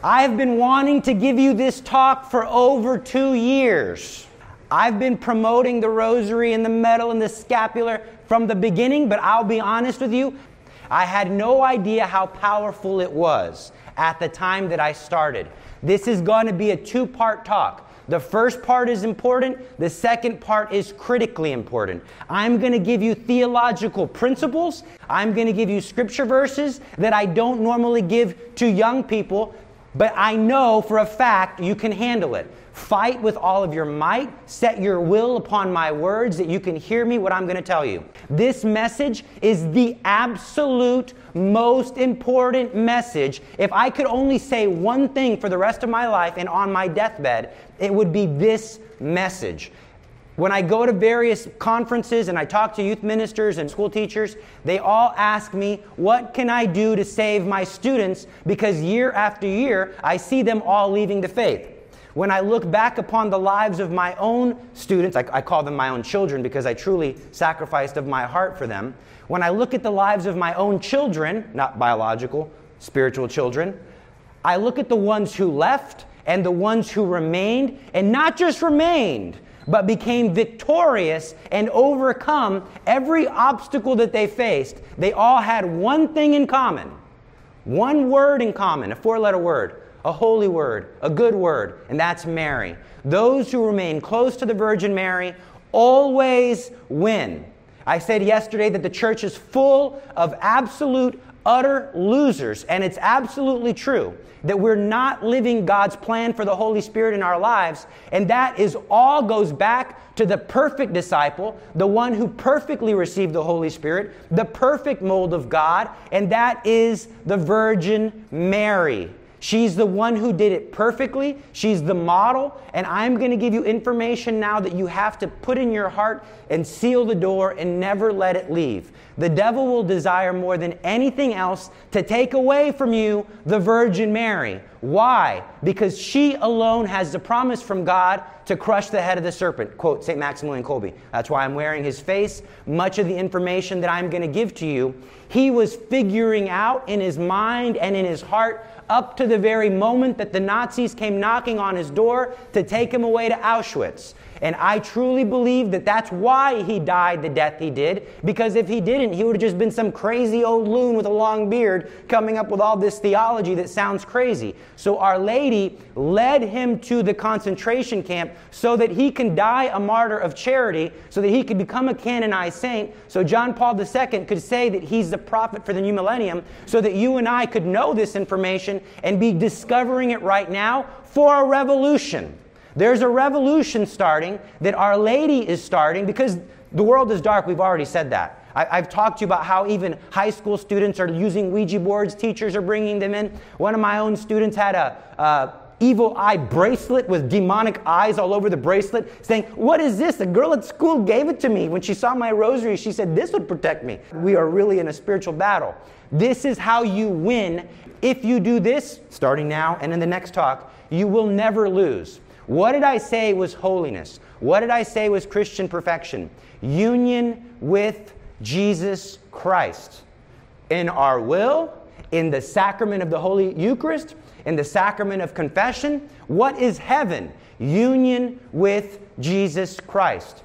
I have been wanting to give you this talk for over 2 years. I've been promoting the rosary and the medal and the scapular from the beginning, but I'll be honest with you, I had no idea how powerful it was at the time that I started. This is going to be a 2-part talk. The first part is important. The second part is critically important. I'm going to give you theological principles. I'm going to give you scripture verses that I don't normally give to young people, but I know for a fact you can handle it. Fight with all of your might. Set your will upon my words that you can hear me what I'm going to tell you. This message is the absolute most important message. If I could only say one thing for the rest of my life and on my deathbed, it would be this message. When I go to various conferences and I talk to youth ministers and school teachers, they all ask me, what can I do to save my students? Because year after year, I see them all leaving the faith. When I look back upon the lives of my own students, I call them my own children because I truly sacrificed of my heart for them. When I look at the lives of my own children, not biological, spiritual children, I look at the ones who left and the ones who remained, and not just remained, but became victorious and overcome every obstacle that they faced. They all had one thing in common, one word in common, a 4-letter word. A holy word, a good word, and that's Mary. Those who remain close to the Virgin Mary always win. I said yesterday that the church is full of absolute, utter losers, and it's absolutely true that we're not living God's plan for the Holy Spirit in our lives, and that is all goes back to the perfect disciple, the one who perfectly received the Holy Spirit, the perfect mold of God, and that is the Virgin Mary. She's the one who did it perfectly. She's the model. And I'm going to give you information now that you have to put in your heart and seal the door and never let it leave. The devil will desire more than anything else to take away from you the Virgin Mary. Why? Because she alone has the promise from God to crush the head of the serpent. Quote St. Maximilian Kolbe. That's why I'm wearing his face. Much of the information that I'm going to give to you, he was figuring out in his mind and in his heart up to the very moment that the Nazis came knocking on his door to take him away to Auschwitz. And I truly believe that that's why he died the death he did, because if he didn't, he would have just been some crazy old loon with a long beard coming up with all this theology that sounds crazy. So Our Lady led him to the concentration camp so that he can die a martyr of charity, so that he could become a canonized saint, so John Paul II could say that he's the prophet for the new millennium, so that you and I could know this information and be discovering it right now for a revolution. There's a revolution starting that Our Lady is starting because the world is dark. We've already said that. I've talked to you about how even high school students are using Ouija boards. Teachers are bringing them in. One of my own students had a evil eye bracelet with demonic eyes all over the bracelet, saying, "What is this? The girl at school gave it to me. When she saw my rosary, she said this would protect me." We are really in a spiritual battle. This is how you win. If you do this, starting now and in the next talk, you will never lose. What did I say was holiness? What did I say was Christian perfection? Union with Jesus Christ. In our will, in the sacrament of the Holy Eucharist, in the sacrament of confession. What is heaven? Union with Jesus Christ.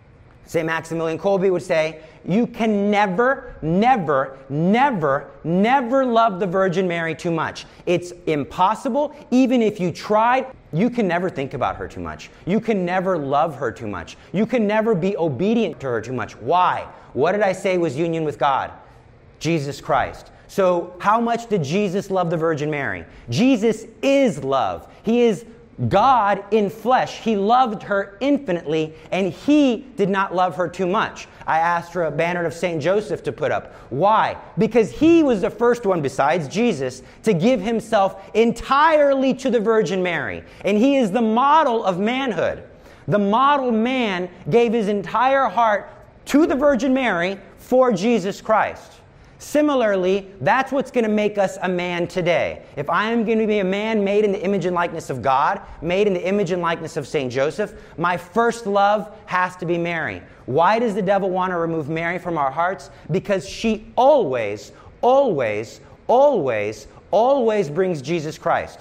St. Maximilian Kolbe would say, you can never, never, never, never love the Virgin Mary too much. It's impossible. Even if you tried, you can never think about her too much. You can never love her too much. You can never be obedient to her too much. Why? What did I say was union with God? Jesus Christ. So how much did Jesus love the Virgin Mary? Jesus is love. He is God in flesh. He loved her infinitely, and He did not love her too much. I asked for a banner of St. Joseph to put up. Why? Because he was the first one, besides Jesus, to give himself entirely to the Virgin Mary. And he is the model of manhood. The model man gave his entire heart to the Virgin Mary for Jesus Christ. Similarly, that's what's going to make us a man today. If I am going to be a man made in the image and likeness of God, made in the image and likeness of St. Joseph, my first love has to be Mary. Why does the devil want to remove Mary from our hearts? Because she always, always, always, always brings Jesus Christ.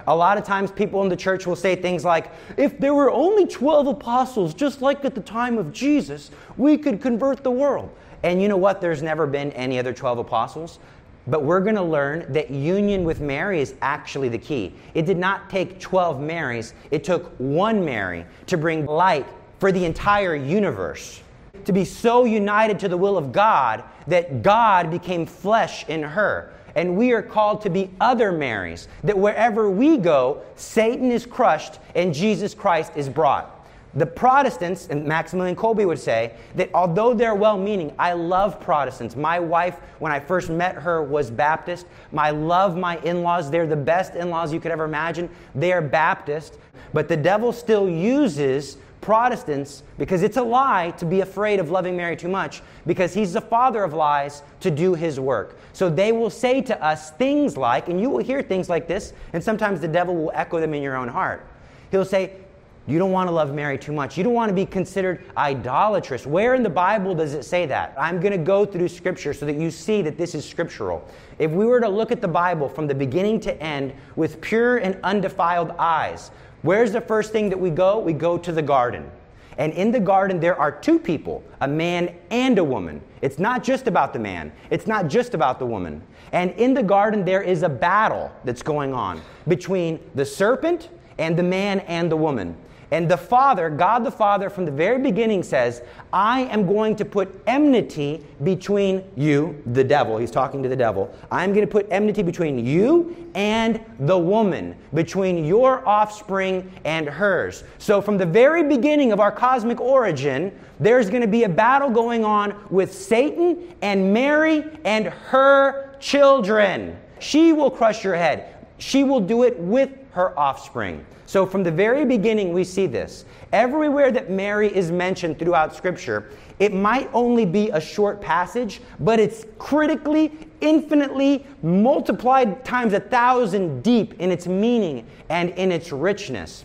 A lot of times people in the church will say things like, if there were only 12 apostles, just like at the time of Jesus, we could convert the world. And you know what? There's never been any other 12 apostles. But we're going to learn that union with Mary is actually the key. It did not take 12 Marys. It took one Mary to bring light for the entire universe. To be so united to the will of God that God became flesh in her. And we are called to be other Marys, that wherever we go, Satan is crushed and Jesus Christ is brought. The Protestants, and Maximilian Kolbe would say, that although they're well-meaning, I love Protestants. My wife, when I first met her, was Baptist. I love my in-laws. They're the best in-laws you could ever imagine. They are Baptist. But the devil still uses Protestants, because it's a lie to be afraid of loving Mary too much, because he's the father of lies, to do his work. So they will say to us things like, and you will hear things like this, and sometimes the devil will echo them in your own heart. He'll say, you don't want to love Mary too much. You don't want to be considered idolatrous. Where in the Bible does it say that? I'm going to go through Scripture so that you see that this is scriptural. If we were to look at the Bible from the beginning to end with pure and undefiled eyes, where's the first thing that we go? We go to the garden. And in the garden there are two people, a man and a woman. It's not just about the man. It's not just about the woman. And in the garden there is a battle that's going on between the serpent and the man and the woman. And the Father, God the Father, from the very beginning says, I am going to put enmity between you, the devil. He's talking to the devil. I'm going to put enmity between you and the woman, between your offspring and hers. So from the very beginning of our cosmic origin, there's going to be a battle going on with Satan and Mary and her children. She will crush your head. She will do it with her offspring. So from the very beginning we see this. Everywhere that Mary is mentioned throughout Scripture, it might only be a short passage, but it's critically, infinitely multiplied times 1,000 deep in its meaning and in its richness.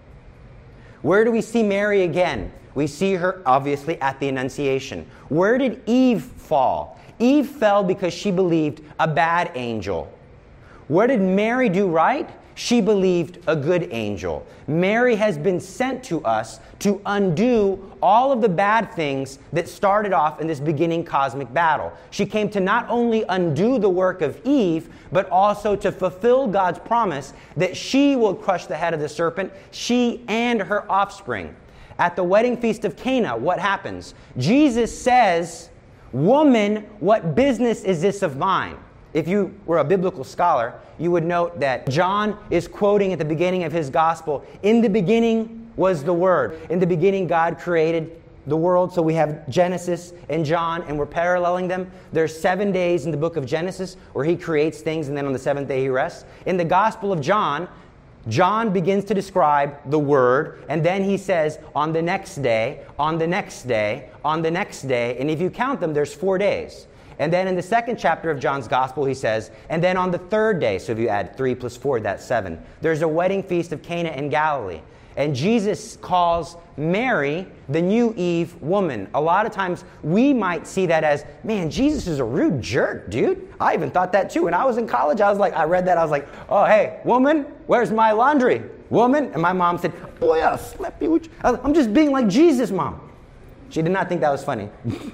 Where do we see Mary again? We see her obviously at the Annunciation. Where did Eve fall? Eve fell because she believed a bad angel. Where did Mary do right? She believed a good angel. Mary has been sent to us to undo all of the bad things that started off in this beginning cosmic battle. She came to not only undo the work of Eve, but also to fulfill God's promise that she will crush the head of the serpent, she and her offspring. At the wedding feast of Cana, what happens? Jesus says, "Woman, what business is this of mine?" If you were a biblical scholar, you would note that John is quoting at the beginning of his gospel, in the beginning was the Word. In the beginning, God created the world. So we have Genesis and John, and we're paralleling them. There's 7 days in the book of Genesis where he creates things, and then on the seventh day he rests. In the Gospel of John, John begins to describe the Word, and then he says, on the next day, on the next day, on the next day, and if you count them, there's 4 days. And then in the second chapter of John's Gospel, he says, and then on the third day, so if you add 3 plus 4, that's 7, there's a wedding feast of Cana in Galilee. And Jesus calls Mary the new Eve woman. A lot of times we might see that as, man, Jesus is a rude jerk, dude. I even thought that too. When I was in college, I read that, I was like, oh, hey, woman, where's my laundry? Woman? And my mom said, boy, I'll slap you. I'm just being like Jesus, Mom. She did not think that was funny.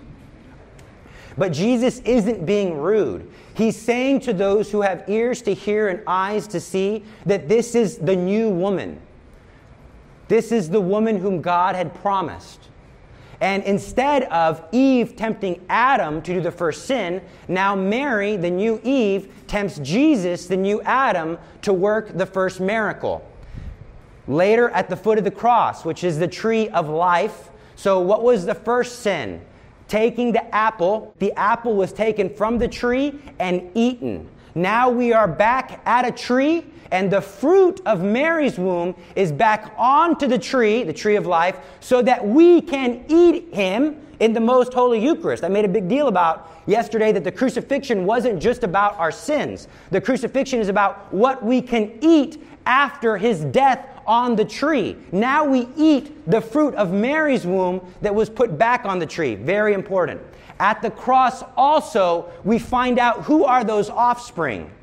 But Jesus isn't being rude. He's saying to those who have ears to hear and eyes to see that this is the new woman. This is the woman whom God had promised. And instead of Eve tempting Adam to do the first sin, now Mary, the new Eve, tempts Jesus, the new Adam, to work the first miracle. Later at the foot of the cross, which is the tree of life. So what was the first sin? Taking the apple was taken from the tree and eaten. Now we are back at a tree, and the fruit of Mary's womb is back onto the tree of life, so that we can eat him in the most holy Eucharist. I made a big deal about yesterday that the crucifixion wasn't just about our sins. The crucifixion is about what we can eat after his death on the tree. Now we eat the fruit of Mary's womb that was put back on the tree. Very important. At the cross also, we find out who are those offspring.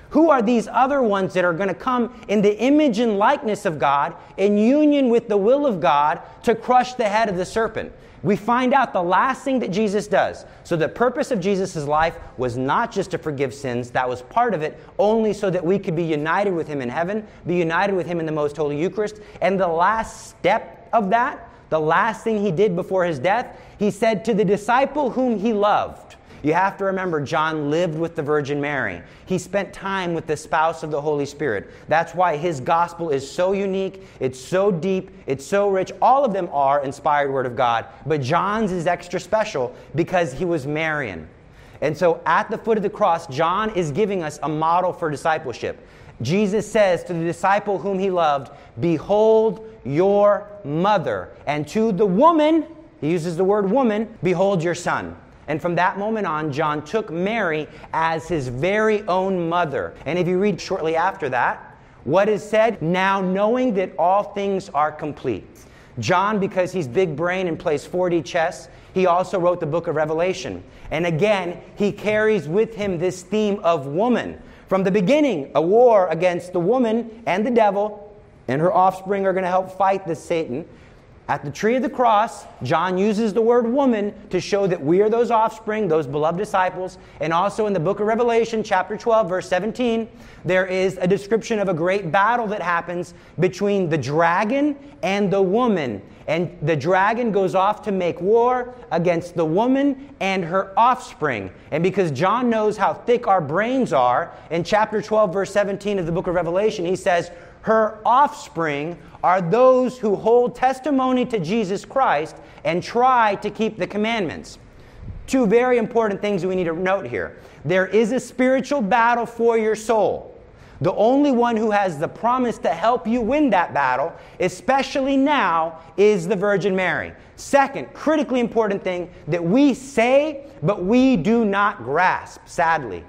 Who are these other ones that are going to come in the image and likeness of God, in union with the will of God, to crush the head of the serpent? We find out the last thing that Jesus does. So the purpose of Jesus' life was not just to forgive sins. That was part of it, only so that we could be united with him in heaven, be united with him in the most holy Eucharist. And the last step of that, the last thing he did before his death, he said to the disciple whom he loved. You have to remember, John lived with the Virgin Mary. He spent time with the spouse of the Holy Spirit. That's why his gospel is so unique, it's so deep, it's so rich. All of them are inspired Word of God, but John's is extra special because he was Marian. And so at the foot of the cross, John is giving us a model for discipleship. Jesus says to the disciple whom he loved, "Behold your mother." And to the woman, he uses the word woman, "Behold your son." And from that moment on, John took Mary as his very own mother. And if you read shortly after that, what is said? "Now knowing that all things are complete." John, because he's big brain and plays 4D chess, he also wrote the book of Revelation. And again, he carries with him this theme of woman. From the beginning, a war against the woman and the devil, and her offspring are going to help fight this Satan. At the tree of the cross, John uses the word woman to show that we are those offspring, those beloved disciples. And also in the book of Revelation, chapter 12, verse 17, there is a description of a great battle that happens between the dragon and the woman. And the dragon goes off to make war against the woman and her offspring. And because John knows how thick our brains are, in chapter 12, verse 17 of the book of Revelation, he says, her offspring are those who hold testimony to Jesus Christ and try to keep the commandments. Two very important things we need to note here. There is a spiritual battle for your soul. The only one who has the promise to help you win that battle, especially now, is the Virgin Mary. Second, critically important thing that we say, but we do not grasp, sadly.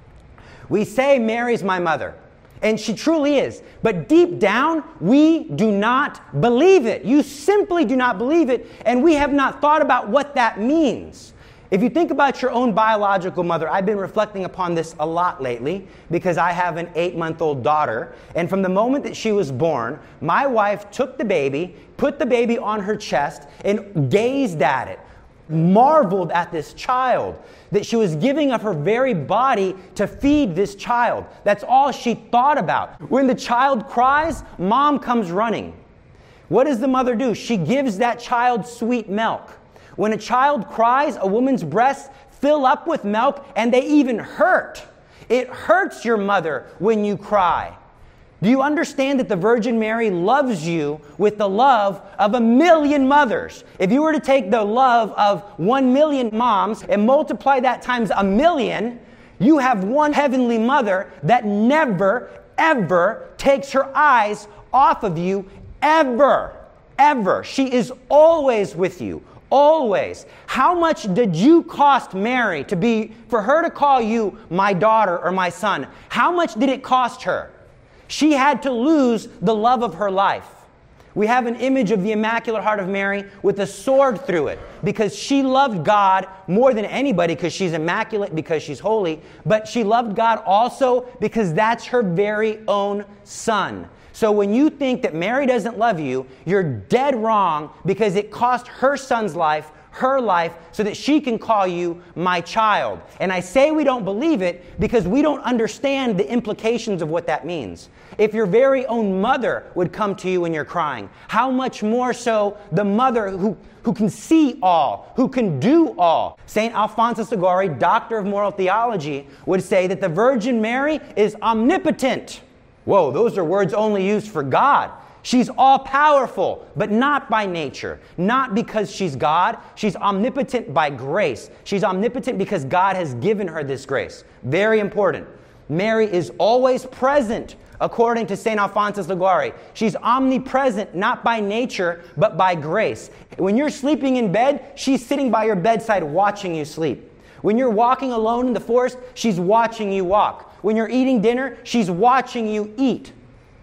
We say, Mary's my mother. And she truly is. But deep down, we do not believe it. You simply do not believe it. And we have not thought about what that means. If you think about your own biological mother, I've been reflecting upon this a lot lately because I have an 8-month-old daughter. And from the moment that she was born, my wife took the baby, put the baby on her chest, and gazed at it. Marveled at this child, that she was giving of her very body to feed this child. That's all she thought about. When the child cries, mom comes running. What does the mother do? She gives that child sweet milk. When a child cries, a woman's breasts fill up with milk and they even hurt. It hurts your mother when you cry. Do you understand that the Virgin Mary loves you with the love of 1,000,000 mothers? If you were to take the love of 1,000,000 moms and multiply that times 1,000,000, you have one heavenly mother that never, ever takes her eyes off of you, ever, ever. She is always with you, always. How much did you cost Mary for her to call you my daughter or my son? How much did it cost her? She had to lose the love of her life. We have an image of the Immaculate Heart of Mary with a sword through it because she loved God more than anybody because she's immaculate, because she's holy, but she loved God also because that's her very own son. So when you think that Mary doesn't love you, you're dead wrong because it cost her son's life, her life, so that she can call you my child. And I say we don't believe it because we don't understand the implications of what that means. If your very own mother would come to you when you're crying, how much more so the mother who can see all, who can do all. St. Alphonsus Liguori, doctor of moral theology, would say that the Virgin Mary is omnipotent. Whoa, those are words only used for God. She's all-powerful, but not by nature. Not because she's God. She's omnipotent by grace. She's omnipotent because God has given her this grace. Very important. Mary is always present, according to St. Alphonsus Liguori. She's omnipresent, not by nature, but by grace. When you're sleeping in bed, she's sitting by your bedside watching you sleep. When you're walking alone in the forest, she's watching you walk. When you're eating dinner, she's watching you eat.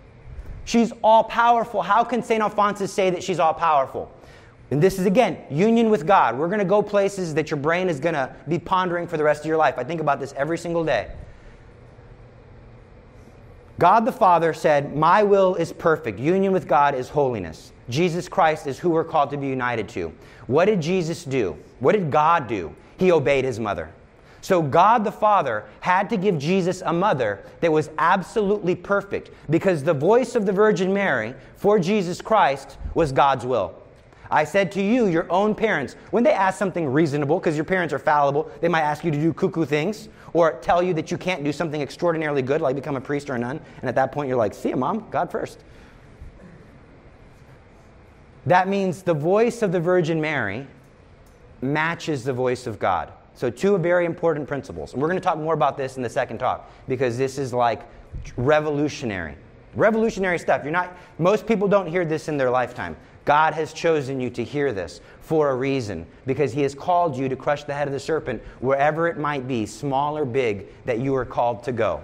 She's all-powerful. How can St. Alphonsus say that she's all-powerful? And this is, again, union with God. We're going to go places that your brain is going to be pondering for the rest of your life. I think about this every single day. God the Father said, my will is perfect. Union with God is holiness. Jesus Christ is who we're called to be united to. What did Jesus do? What did God do? He obeyed his mother. So God the Father had to give Jesus a mother that was absolutely perfect, because the voice of the Virgin Mary for Jesus Christ was God's will. I said to you, your own parents, when they ask something reasonable, because your parents are fallible, they might ask you to do cuckoo things, or tell you that you can't do something extraordinarily good, like become a priest or a nun, and at that point you're like, see ya, Mom, God first. That means the voice of the Virgin Mary matches the voice of God. So two very important principles. And we're going to talk more about this in the second talk, because this is like revolutionary stuff. Most people don't hear this in their lifetime. God has chosen you to hear this for a reason, because he has called you to crush the head of the serpent wherever it might be, small or big, that you are called to go.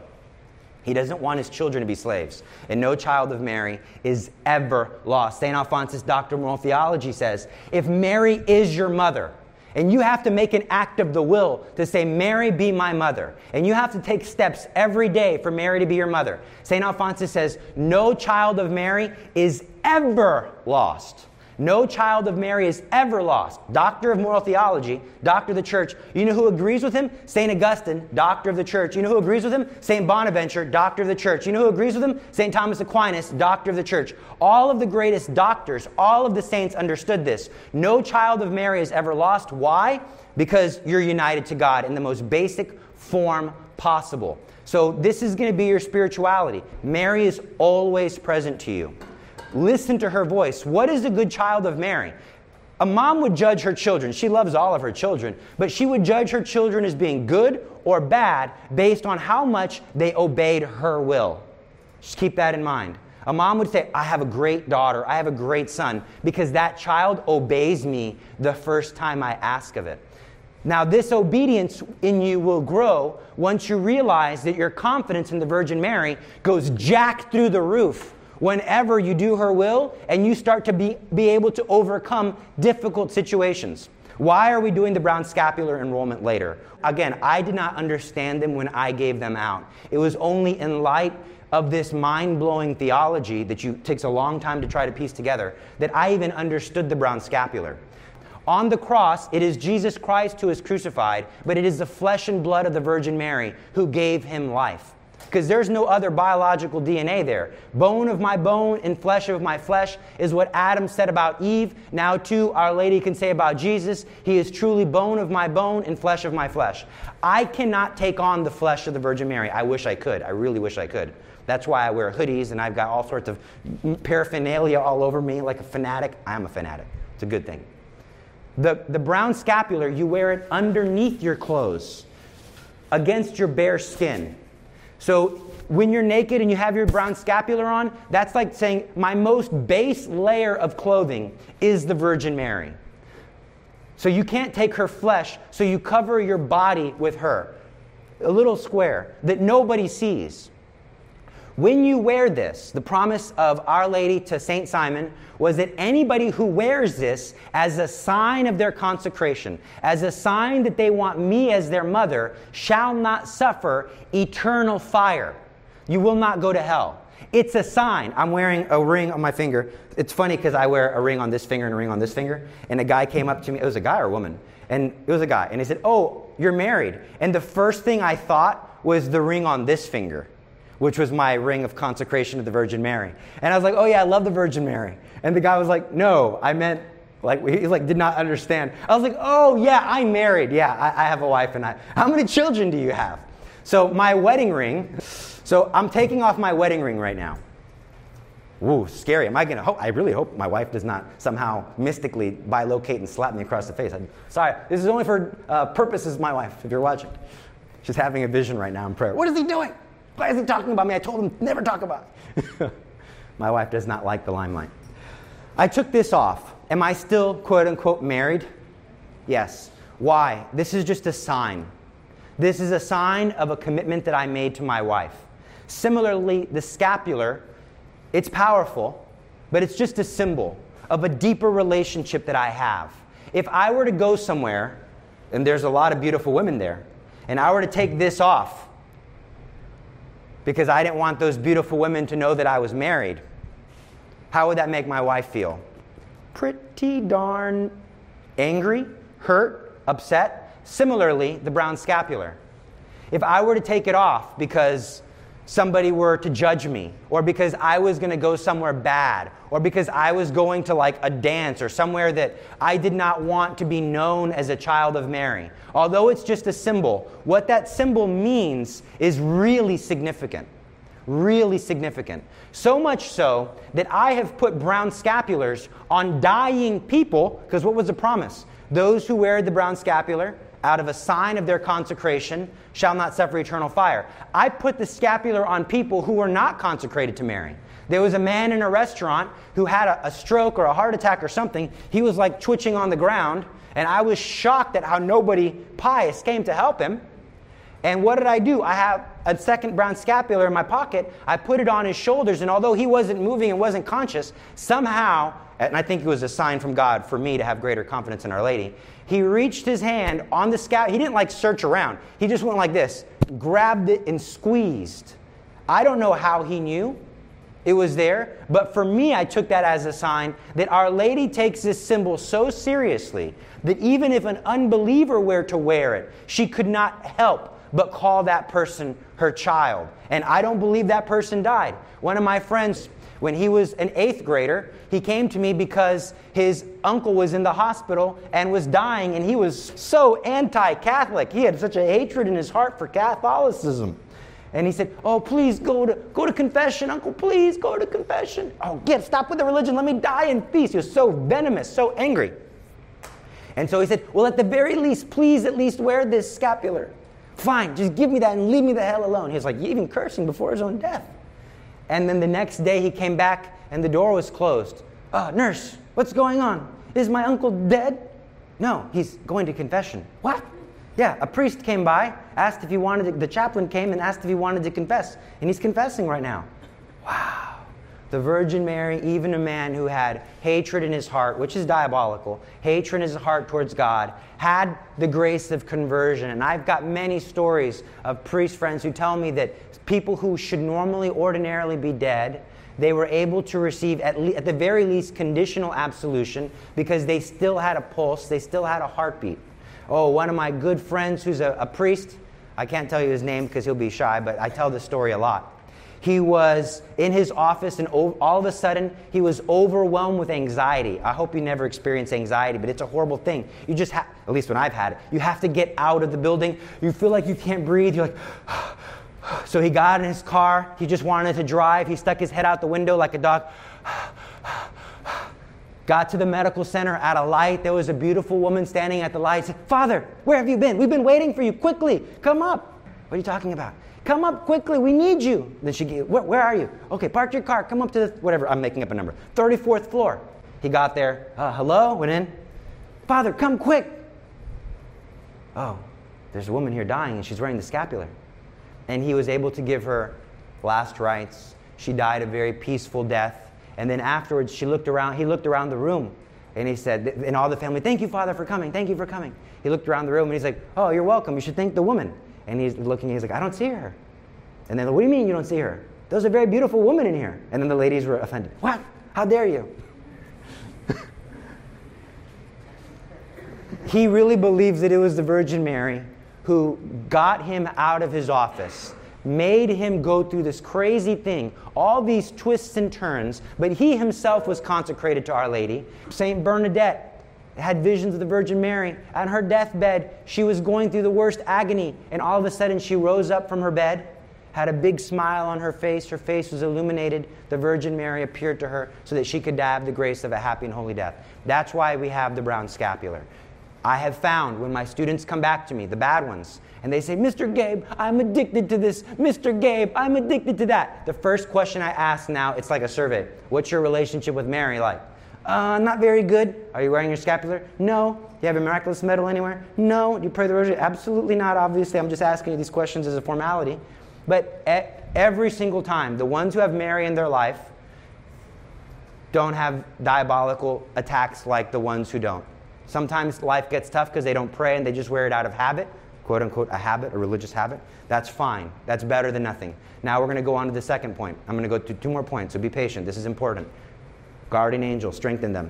He doesn't want his children to be slaves. And no child of Mary is ever lost. St. Alphonsus, Doctrine of Moral Theology, says, if Mary is your mother, and you have to make an act of the will to say, Mary, be my mother. And you have to take steps every day for Mary to be your mother. St. Alphonsus says, no child of Mary is ever lost. No child of Mary is ever lost. Doctor of Moral Theology, Doctor of the Church. You know who agrees with him? St. Augustine, Doctor of the Church. You know who agrees with him? St. Bonaventure, Doctor of the Church. You know who agrees with him? St. Thomas Aquinas, Doctor of the Church. All of the greatest doctors, all of the saints understood this. No child of Mary is ever lost. Why? Because you're united to God in the most basic form possible. So this is going to be your spirituality. Mary is always present to you. Listen to her voice. What is a good child of Mary? A mom would judge her children. She loves all of her children, but she would judge her children as being good or bad based on how much they obeyed her will. Just keep that in mind. A mom would say, I have a great daughter, I have a great son, because that child obeys me the first time I ask of it. Now, this obedience in you will grow once you realize that your confidence in the Virgin Mary goes jack through the roof whenever you do her will and you start to be able to overcome difficult situations. Why are we doing the brown scapular enrollment later? Again, I did not understand them when I gave them out. It was only in light of this mind-blowing theology that takes a long time to try to piece together that I even understood the brown scapular. On the cross, it is Jesus Christ who is crucified, but it is the flesh and blood of the Virgin Mary who gave him life. Because there's no other biological DNA there. Bone of my bone and flesh of my flesh is what Adam said about Eve. Now, too, Our Lady can say about Jesus, he is truly bone of my bone and flesh of my flesh. I cannot take on the flesh of the Virgin Mary. I wish I could. I really wish I could. That's why I wear hoodies and I've got all sorts of paraphernalia all over me like a fanatic. I'm a fanatic. It's a good thing. The brown scapular, you wear it underneath your clothes, against your bare skin. So when you're naked and you have your brown scapular on, that's like saying my most base layer of clothing is the Virgin Mary. So you can't take her flesh, so you cover your body with her. A little square that nobody sees. When you wear this, the promise of Our Lady to St. Simon was that anybody who wears this as a sign of their consecration, as a sign that they want me as their mother, shall not suffer eternal fire. You will not go to hell. It's a sign. I'm wearing a ring on my finger. It's funny because I wear a ring on this finger and a ring on this finger. And a guy came up to me. It was a guy or a woman? And it was a guy. And he said, oh, you're married. And the first thing I thought was the ring on this finger, which was my ring of consecration to the Virgin Mary. And I was like, oh yeah, I love the Virgin Mary. And the guy was like, no, I meant, he did not understand. I was like, oh yeah, I'm married. Yeah, I have a wife and how many children do you have? So my wedding ring, so I'm taking off my wedding ring right now. Ooh, scary. I really hope my wife does not somehow mystically bilocate and slap me across the face. I'm sorry, this is only for purposes of my wife, if you're watching. She's having a vision right now in prayer. What is he doing? Why is he talking about me? I told him never talk about it. My wife does not like the limelight. I took this off. Am I still, quote unquote, married? Yes. Why? This is just a sign. This is a sign of a commitment that I made to my wife. Similarly, the scapular, it's powerful, but it's just a symbol of a deeper relationship that I have. If I were to go somewhere, and there's a lot of beautiful women there, and I were to take this off, because I didn't want those beautiful women to know that I was married. How would that make my wife feel? Pretty darn angry, hurt, upset. Similarly, the brown scapular. If I were to take it off because somebody were to judge me, or because I was going to go somewhere bad, or because I was going to like a dance or somewhere that I did not want to be known as a child of Mary, although it's just a symbol, what that symbol means is really significant. Really significant. So much so that I have put brown scapulars on dying people, because what was the promise? Those who wear the brown scapular, out of a sign of their consecration, shall not suffer eternal fire. I put the scapular on people who were not consecrated to Mary. There was a man in a restaurant who had a stroke or a heart attack or something. He was like twitching on the ground, and I was shocked at how nobody pious came to help him. And what did I do? I have a second brown scapular in my pocket. I put it on his shoulders, and although he wasn't moving and wasn't conscious, somehow, and I think it was a sign from God for me to have greater confidence in Our Lady, he reached his hand on the scapular. He didn't like search around. He just went like this, grabbed it and squeezed. I don't know how he knew it was there, but for me, I took that as a sign that Our Lady takes this symbol so seriously that even if an unbeliever were to wear it, she could not help but call that person her child. And I don't believe that person died. One of my friends, when he was an 8th grader, he came to me because his uncle was in the hospital and was dying, and he was so anti-Catholic. He had such a hatred in his heart for Catholicism. And he said, "Oh, please go to confession, Uncle, please go to confession. Oh, stop with the religion, let me die in peace." He was so venomous, so angry. And so he said, "Well, at the very least, please at least wear this scapular. Fine, just give me that and leave me the hell alone." He was like even cursing before his own death. And then the next day he came back and the door was closed. "Nurse, what's going on? Is my uncle dead?" "No, he's going to confession." "What?" "Yeah, a priest came by, asked if he wanted to, the chaplain came and asked if he wanted to confess, and he's confessing right now." Wow. The Virgin Mary, even a man who had hatred in his heart, which is diabolical, hatred in his heart towards God, had the grace of conversion. And I've got many stories of priest friends who tell me that people who should normally, ordinarily be dead, they were able to receive at the very least conditional absolution because they still had a pulse, they still had a heartbeat. Oh, one of my good friends who's a priest, I can't tell you his name because he'll be shy, but I tell this story a lot. He was in his office and all of a sudden he was overwhelmed with anxiety. I hope you never experience anxiety, but it's a horrible thing. You just have, at least when I've had it, you have to get out of the building. You feel like you can't breathe. You're like, so he got in his car. He just wanted to drive. He stuck his head out the window like a dog. Got to the medical center at a light. There was a beautiful woman standing at the light. Said, "Father, where have you been? We've been waiting for you. Quickly, come up." "What are you talking about?" "Come up quickly, we need you." Then she gave, where are you?" "Okay, park your car, come up to the," whatever, I'm making up a number, 34th floor. He got there, hello, went in. "Father, come quick." "Oh, there's a woman here dying and she's wearing the scapular." And he was able to give her last rites. She died a very peaceful death. And then afterwards, he looked around the room and he said, and all the family, "Thank you, Father, for coming, thank you for coming." He looked around the room and he's like, "Oh, you're welcome, you should thank the woman." And he's looking, he's like, "I don't see her." And then, "What do you mean you don't see her? There's a very beautiful woman in here." And then the ladies were offended. "What? How dare you?" He really believes that it was the Virgin Mary who got him out of his office, made him go through this crazy thing, all these twists and turns, but he himself was consecrated to Our Lady. Saint Bernadette had visions of the Virgin Mary. On her deathbed, she was going through the worst agony, and all of a sudden she rose up from her bed, had a big smile on her face was illuminated. The Virgin Mary appeared to her so that she could have the grace of a happy and holy death. That's why we have the brown scapular. I have found when my students come back to me, the bad ones, and they say, "Mr. Gabe, I'm addicted to this. Mr. Gabe, I'm addicted to that." The first question I ask now, it's like a survey. "What's your relationship with Mary like?" Not very good." "Are you wearing your scapular?" "No." "Do you have a miraculous medal anywhere?" "No." "Do you pray the rosary?" "Absolutely not, obviously. I'm just asking you these questions as a formality." But every single time, the ones who have Mary in their life don't have diabolical attacks like the ones who don't. Sometimes life gets tough because they don't pray and they just wear it out of habit. quote unquote, a habit, a religious habit, that's fine. That's better than nothing. Now we're going to go on to the second point. I'm going to go to 2 more points, so be patient. This is important. Guardian angel, strengthen them.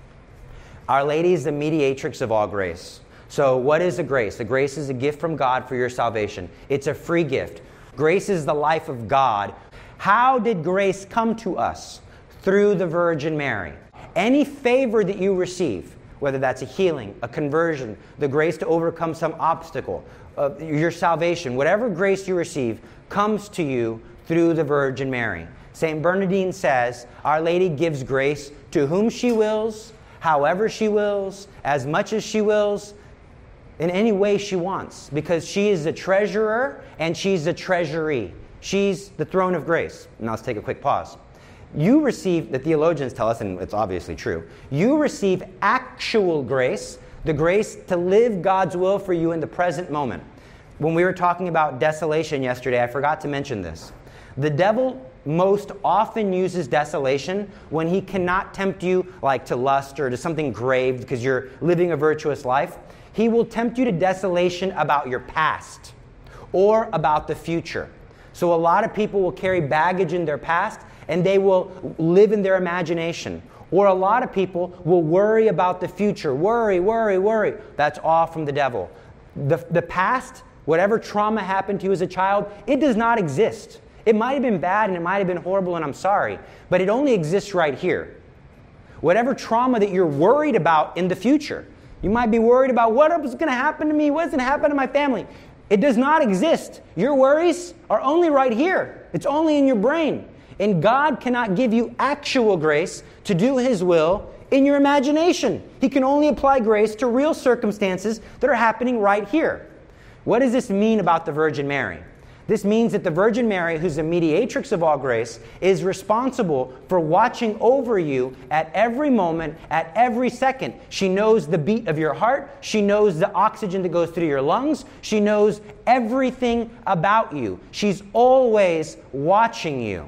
Our Lady is the mediatrix of all grace. So what is a grace? A grace is a gift from God for your salvation. It's a free gift. Grace is the life of God. How did grace come to us? Through the Virgin Mary. Any favor that you receive, whether that's a healing, a conversion, the grace to overcome some obstacle, your salvation, whatever grace you receive comes to you through the Virgin Mary. St. Bernardine says, Our Lady gives grace to whom she wills, however she wills, as much as she wills, in any way she wants, because she is the treasurer and she's the treasury. She's the throne of grace. Now let's take a quick pause. You receive, the theologians tell us, and it's obviously true, you receive actual grace, the grace to live God's will for you in the present moment. When we were talking about desolation yesterday, I forgot to mention this. The devil most often uses desolation when he cannot tempt you like to lust or to something grave because you're living a virtuous life. He will tempt you to desolation about your past or about the future. So a lot of people will carry baggage in their past and they will live in their imagination. Or a lot of people will worry about the future. Worry, worry, worry. That's all from the devil. The past, whatever trauma happened to you as a child, it does not exist. It might have been bad and it might have been horrible and I'm sorry, but it only exists right here. Whatever trauma that you're worried about in the future, you might be worried about what is going to happen to me, what's going to happen to my family. It does not exist. Your worries are only right here. It's only in your brain. And God cannot give you actual grace to do His will in your imagination. He can only apply grace to real circumstances that are happening right here. What does this mean about the Virgin Mary? This means that the Virgin Mary, who's the mediatrix of all grace, is responsible for watching over you at every moment, at every second. She knows the beat of your heart. She knows the oxygen that goes through your lungs. She knows everything about you. She's always watching you.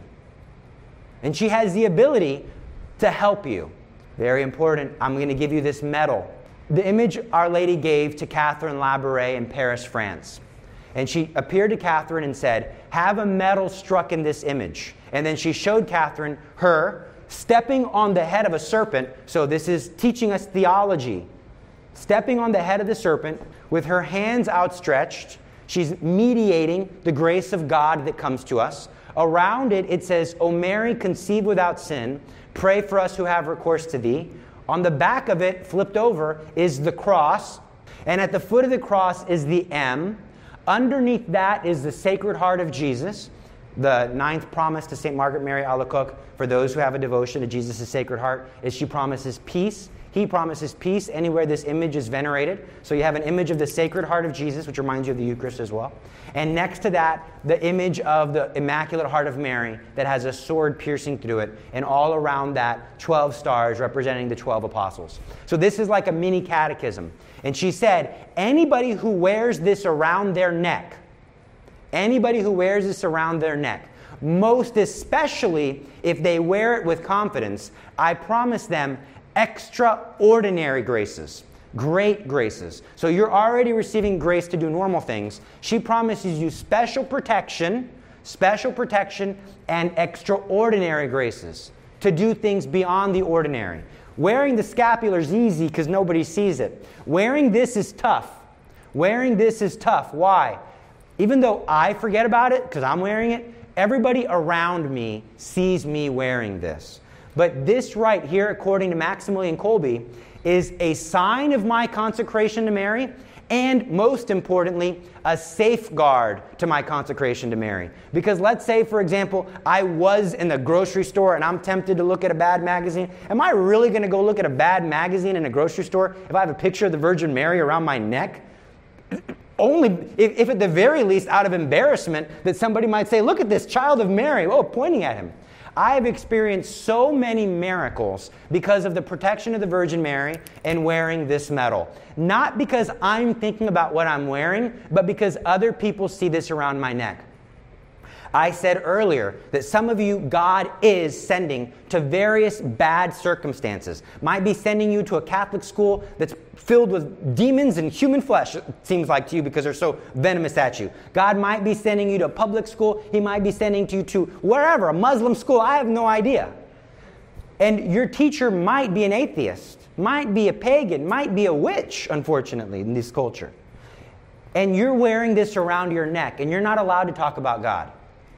And she has the ability to help you. Very important. I'm going to give you this medal. The image Our Lady gave to Catherine Labouré in Paris, France. And she appeared to Catherine and said, have a medal struck in this image. And then she showed Catherine her stepping on the head of a serpent. So this is teaching us theology. Stepping on the head of the serpent with her hands outstretched. She's mediating the grace of God that comes to us. Around it, it says, O Mary, conceived without sin, pray for us who have recourse to thee. On the back of it, flipped over, is the cross. And at the foot of the cross is the M. Underneath that is the Sacred Heart of Jesus, the 9th promise to St. Margaret Mary Alacoque for those who have a devotion to Jesus' Sacred Heart is she promises peace. He promises peace anywhere this image is venerated. So you have an image of the Sacred Heart of Jesus, which reminds you of the Eucharist as well. And next to that, the image of the Immaculate Heart of Mary that has a sword piercing through it. And all around that, 12 stars representing the 12 apostles. So this is like a mini catechism. And she said, anybody who wears this around their neck, most especially if they wear it with confidence, I promise them extraordinary graces, great graces. So you're already receiving grace to do normal things. She promises you special protection, and extraordinary graces to do things beyond the ordinary. Wearing the scapular is easy because nobody sees it. Wearing this is tough. Why? Even though I forget about it because I'm wearing it, everybody around me sees me wearing this. But this right here, according to Maximilian Kolbe, is a sign of my consecration to Mary, and most importantly, a safeguard to my consecration to Mary. Because let's say, for example, I was in the grocery store and I'm tempted to look at a bad magazine. Am I really going to go look at a bad magazine in a grocery store if I have a picture of the Virgin Mary around my neck? Only if at the very least out of embarrassment that somebody might say, look at this child of Mary, pointing at him. I have experienced so many miracles because of the protection of the Virgin Mary and wearing this medal. Not because I'm thinking about what I'm wearing, but because other people see this around my neck. I said earlier that some of you, God is sending to various bad circumstances. Might be sending you to a Catholic school that's filled with demons and human flesh, it seems like to you, because they're so venomous at you. God might be sending you to a public school. He might be sending you to wherever, a Muslim school. I have no idea. And your teacher might be an atheist, might be a pagan, might be a witch, unfortunately, in this culture. And you're wearing this around your neck, and you're not allowed to talk about God.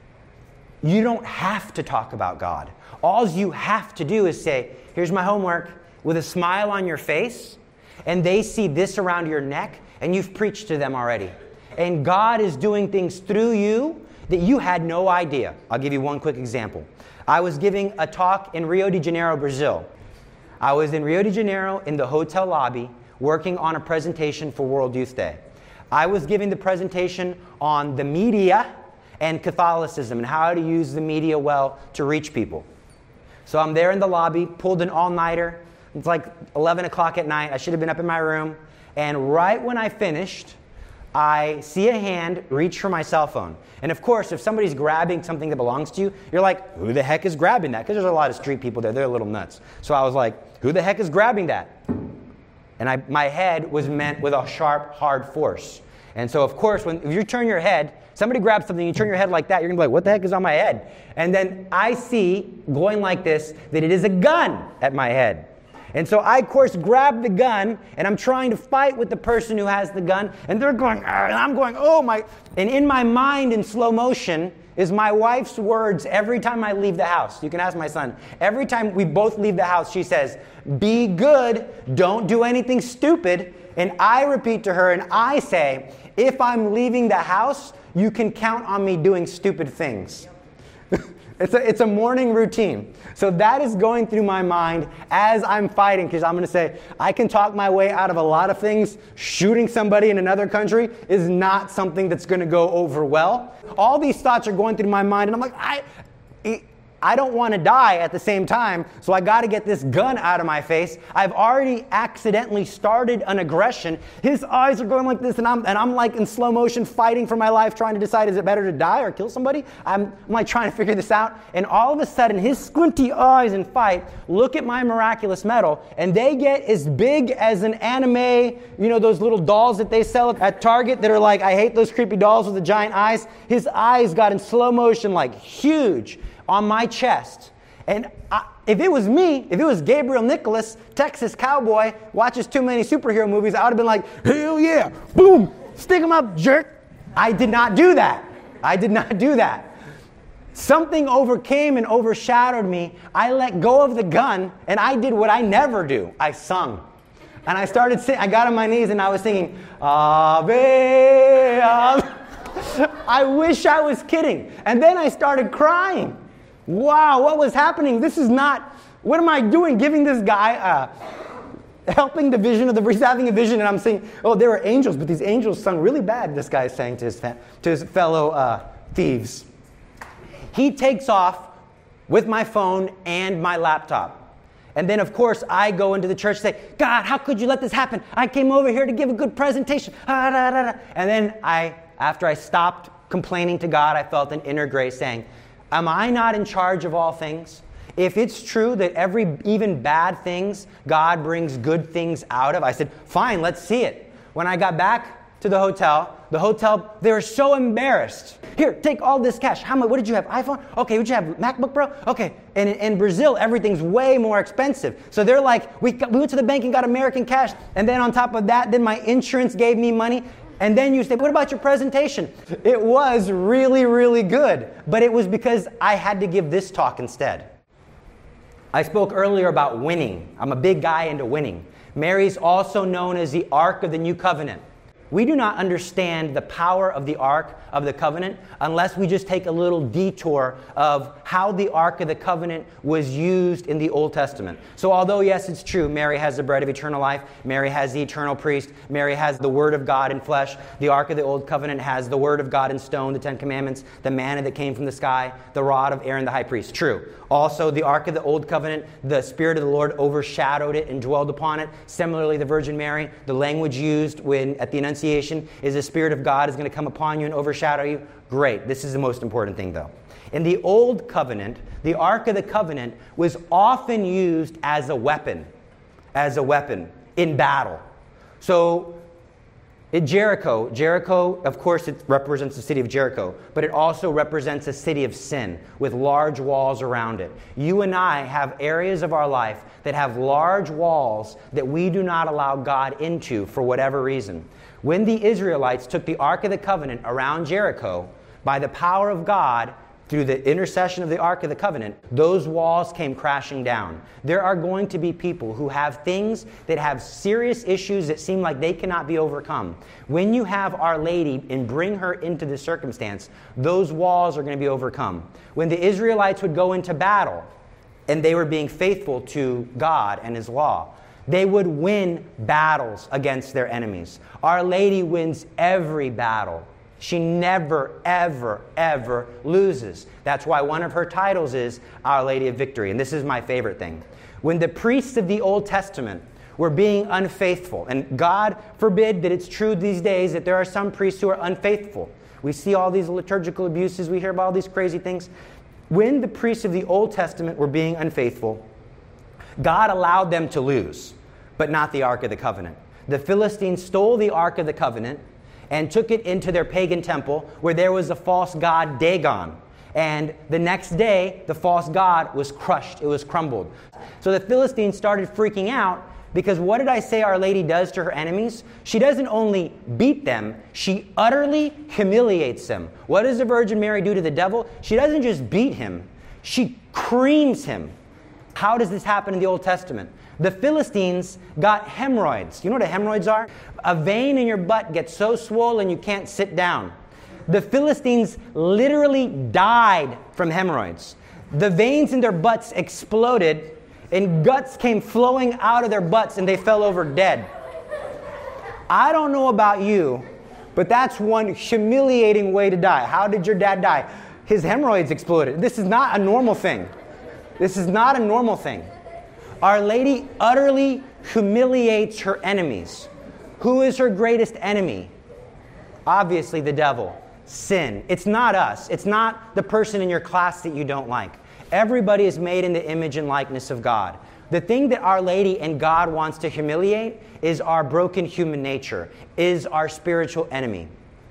You don't have to talk about God. All you have to do is say, here's my homework, with a smile on your face, and they see this around your neck, and you've preached to them already. And God is doing things through you that you had no idea. I'll give you one quick example. I was giving a talk in Rio de Janeiro, Brazil. I was in Rio de Janeiro in the hotel lobby working on a presentation for World Youth Day. I was giving the presentation on the media and Catholicism and how to use the media well to reach people. So I'm there in the lobby, pulled an all-nighter. It's like 11 o'clock at night. I should have been up in my room. And right when I finished, I see a hand reach for my cell phone. And of course, if somebody's grabbing something that belongs to you, you're like, who the heck is grabbing that? Because there's a lot of street people there. They're a little nuts. So I was like, who the heck is grabbing that? And my head was meant with a sharp, hard force. And so, of course, if you turn your head, somebody grabs something, you turn your head like that, you're going to be like, what the heck is on my head? And then I see, going like this, that it is a gun at my head. And so I, of course, grab the gun, and I'm trying to fight with the person who has the gun, and they're going, and I'm going, oh my. And in my mind, in slow motion, is my wife's words every time I leave the house. You can ask my son. Every time we both leave the house, she says, be good, don't do anything stupid. And I repeat to her, and I say, if I'm leaving the house, you can count on me doing stupid things. It's a morning routine. So that is going through my mind as I'm fighting, because I'm going to say, I can talk my way out of a lot of things. Shooting somebody in another country is not something that's going to go over well. All these thoughts are going through my mind, and I'm like, I don't want to die at the same time, so I got to get this gun out of my face. I've already accidentally started an aggression. His eyes are going like this, and I'm like in slow motion fighting for my life, trying to decide, is it better to die or kill somebody? I'm like trying to figure this out, and all of a sudden, his squinty eyes in fight look at my miraculous medal, and they get as big as an anime, those little dolls that they sell at Target that are like, I hate those creepy dolls with the giant eyes. His eyes got in slow motion like huge on my chest. And if it was me, if it was Gabriel Nicholas, Texas cowboy, watches too many superhero movies, I would have been like, hell yeah, boom, stick him up, jerk. I did not do that. Something overcame and overshadowed me. I let go of the gun, and I did what I never do. I sung. And I started singing. I got on my knees, and I was singing, Ave, Ave. I wish I was kidding. And then I started crying. Wow, what was happening? This is not, what am I doing? Giving this guy, helping the vision he's having a vision, and I'm saying, oh, there were angels, but these angels sung really bad, this guy is saying to his fellow thieves. He takes off with my phone and my laptop. And then, of course, I go into the church and say, God, how could you let this happen? I came over here to give a good presentation. And then after I stopped complaining to God, I felt an inner grace saying, am I not in charge of all things? If it's true that even bad things, God brings good things out of, I said, fine, let's see it. When I got back to the hotel, they were so embarrassed. Here, take all this cash. How much? What did you have? iPhone? Okay, would you have MacBook Pro? Okay. And in Brazil, everything's way more expensive. So they're like, we went to the bank and got American cash. And then on top of that, then my insurance gave me money. And then you say, what about your presentation? It was really, really good. But it was because I had to give this talk instead. I spoke earlier about winning. I'm a big guy into winning. Mary's also known as the Ark of the New Covenant. We do not understand the power of the Ark of the Covenant unless we just take a little detour of how the Ark of the Covenant was used in the Old Testament. So although, yes, it's true, Mary has the bread of eternal life, Mary has the eternal priest, Mary has the Word of God in flesh, the Ark of the Old Covenant has the Word of God in stone, the Ten Commandments, the manna that came from the sky, the rod of Aaron the high priest. True. Also, the Ark of the Old Covenant, the Spirit of the Lord overshadowed it and dwelled upon it. Similarly, the Virgin Mary, the language used at the Annunciation pronunciation is the Spirit of God is going to come upon you and overshadow you. Great. This is the most important thing, though. In the Old Covenant, the Ark of the Covenant was often used as a weapon in battle. So, in Jericho, of course, it represents the city of Jericho, but it also represents a city of sin with large walls around it. You and I have areas of our life that have large walls that we do not allow God into for whatever reason. When the Israelites took the Ark of the Covenant around Jericho, by the power of God, through the intercession of the Ark of the Covenant, those walls came crashing down. There are going to be people who have things that have serious issues that seem like they cannot be overcome. When you have Our Lady and bring her into the circumstance, those walls are going to be overcome. When the Israelites would go into battle, and they were being faithful to God and His law, they would win battles against their enemies. Our Lady wins every battle. She never, ever, ever loses. That's why one of her titles is Our Lady of Victory. And this is my favorite thing. When the priests of the Old Testament were being unfaithful, and God forbid that it's true these days that there are some priests who are unfaithful. We see all these liturgical abuses. We hear about all these crazy things. When the priests of the Old Testament were being unfaithful, God allowed them to lose, but not the Ark of the Covenant. The Philistines stole the Ark of the Covenant and took it into their pagan temple where there was a false god, Dagon. And the next day, the false god was crushed. It was crumbled. So the Philistines started freaking out because what did I say Our Lady does to her enemies? She doesn't only beat them, she utterly humiliates them. What does the Virgin Mary do to the devil? She doesn't just beat him, she creams him. How does this happen in the Old Testament? The Philistines got hemorrhoids. You know what hemorrhoids are? A vein in your butt gets so swollen you can't sit down. The Philistines literally died from hemorrhoids. The veins in their butts exploded and guts came flowing out of their butts and they fell over dead. I don't know about you, but that's one humiliating way to die. How did your dad die? His hemorrhoids exploded. This is not a normal thing. This is not a normal thing. Our Lady utterly humiliates her enemies. Who is her greatest enemy? Obviously the devil. Sin. It's not us. It's not the person in your class that you don't like. Everybody is made in the image and likeness of God. The thing that Our Lady and God wants to humiliate is our broken human nature, is our spiritual enemy.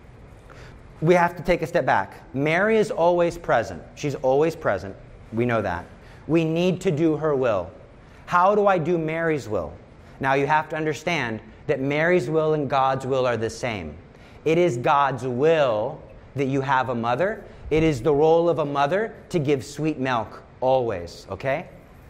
We have to take a step back. Mary is always present. She's always present. We know that. We need to do her will. How do I do Mary's will? Now you have to understand that Mary's will and God's will are the same. It is God's will that you have a mother. It is the role of a mother to give sweet milk always, okay?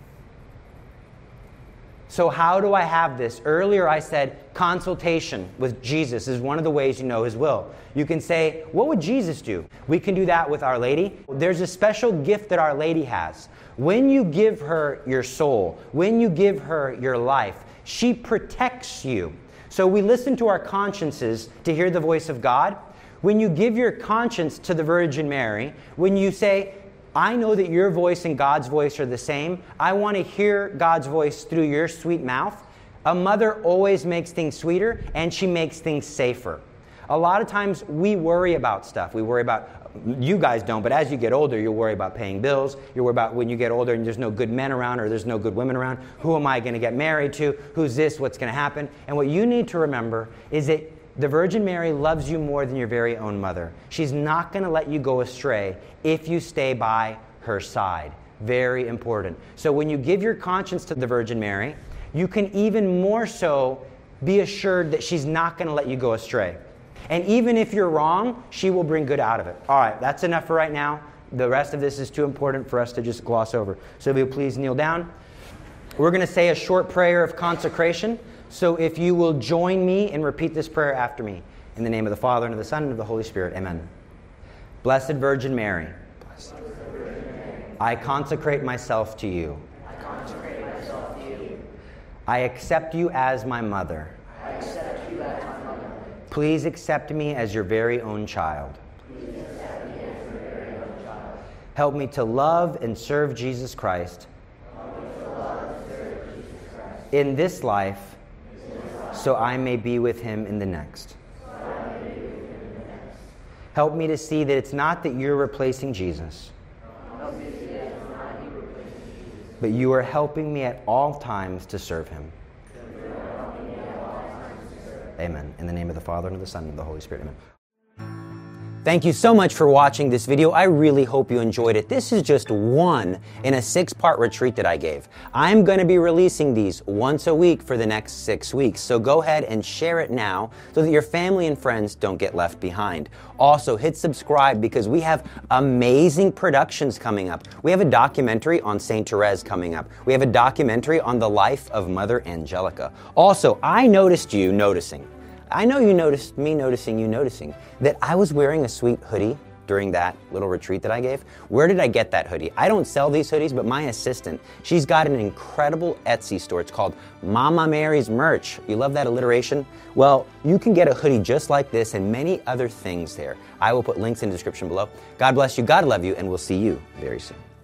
So how do I have this? Earlier I said consultation with Jesus is one of the ways you know His will. You can say, what would Jesus do? We can do that with Our Lady. There's a special gift that Our Lady has. When you give her your soul, when you give her your life, she protects you. So we listen to our consciences to hear the voice of God. When you give your conscience to the Virgin Mary, when you say, I know that your voice and God's voice are the same, I want to hear God's voice through your sweet mouth, a mother always makes things sweeter and she makes things safer. A lot of times we worry about stuff. We worry about, you guys don't, but as you get older, you'll worry about paying bills. You worry about when you get older and there's no good men around or there's no good women around. Who am I going to get married to? Who's this? What's going to happen? And what you need to remember is that the Virgin Mary loves you more than your very own mother. She's not going to let you go astray if you stay by her side. Very important. So when you give your conscience to the Virgin Mary, you can even more so be assured that she's not going to let you go astray. And even if you're wrong, she will bring good out of it. All right, that's enough for right now. The rest of this is too important for us to just gloss over. So if you'll please kneel down. We're going to say a short prayer of consecration. So if you will join me and repeat this prayer after me. In the name of the Father, and of the Son, and of the Holy Spirit. Amen. Blessed Virgin Mary, I consecrate myself to you. I accept you as my mother. Please accept me as your very own child. Help me to love and serve Jesus Christ in this life so I may be with Him in the next. Help me to see that it's not that you're replacing Jesus, but you are helping me at all times to serve him. Amen. In the name of the Father, and of the Son, and of the Holy Spirit. Amen. Thank you so much for watching this video. I really hope you enjoyed it. This is just one in a 6-part retreat that I gave. I'm going to be releasing these once a week for the next 6 weeks. So go ahead and share it now so that your family and friends don't get left behind. Also, hit subscribe because we have amazing productions coming up. We have a documentary on St. Therese coming up. We have a documentary on the life of Mother Angelica. Also, I noticed you noticing. I know you noticed me noticing you noticing that I was wearing a sweet hoodie during that little retreat that I gave. Where did I get that hoodie? I don't sell these hoodies, but my assistant, she's got an incredible Etsy store. It's called Mama Mary's Merch. You love that alliteration? Well, you can get a hoodie just like this and many other things there. I will put links in the description below. God bless you, God love you, and we'll see you very soon.